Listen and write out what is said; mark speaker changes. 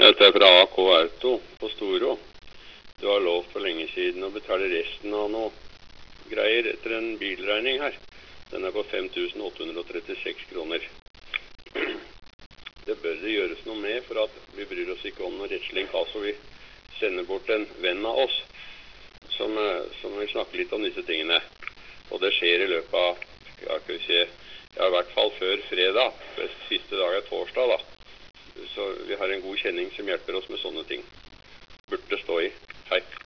Speaker 1: Dette er fra AK Auto på Storo. Du har lov for lenge siden å betale resten av noe greier etter en bilregning her. Den er på 5.836 kroner. Det bør det gjøres noe med, for at vi bryr oss ikke om noe rettslig inkasso. Vi sender bort en venn av oss som vil snakke litt om disse tingene. Og det skjer i løpet av, i hvert fall før fredag. Siste dag er torsdag da. Så vi har en god kjenning som hjelper oss med sånne ting. Burde stå i. Hei.